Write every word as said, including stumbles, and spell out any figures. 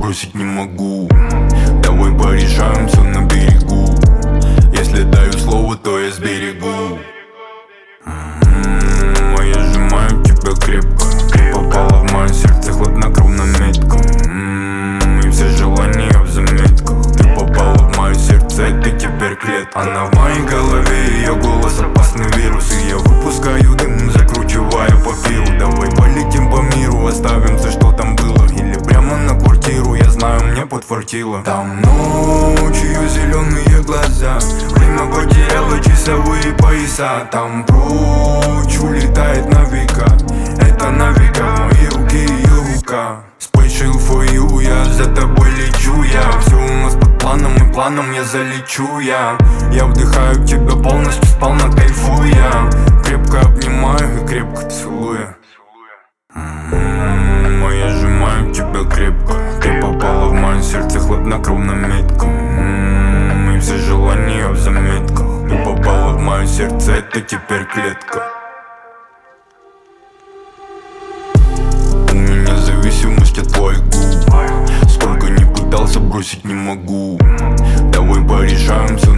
бросить не могу. Давай порешаем все на берегу. Если даю слово, то я сберегу. М-м-м, а я сжимаю тебя крепко. Ты попала в мое сердце хладнокровно метко. М-м-м, и все желания в заметках. Ты попала в мое сердце, это теперь клетка. Она в моей голове, ее голос опасный вирус. И я выпускаю дым, закручивая папиру. Давай полетим по миру, оставим все, что там было. Или прямо на квартиру, я знаю, мне подфартило. Там ночью зеленые глаза, время потеряло часовые пояса. Там прочь улетает на века, это на века в мои руки ее рука. Special for you, я за тобой лечу я. Все у нас под планом и планом я залечу я. Я вдыхаю тебя полностью, сполна кайфуя. Крепко обнимаю и крепко целуя. М-м-м, а я сжимаю тебя крепко. Ты попала в мое сердце хладнокровно метко. М-м-м, и все желания в заметках. Ты попала в мое сердце, это теперь клетка. У меня зависимость от твоих губ. Сколько не пытался, бросить не могу. Давай порешаем все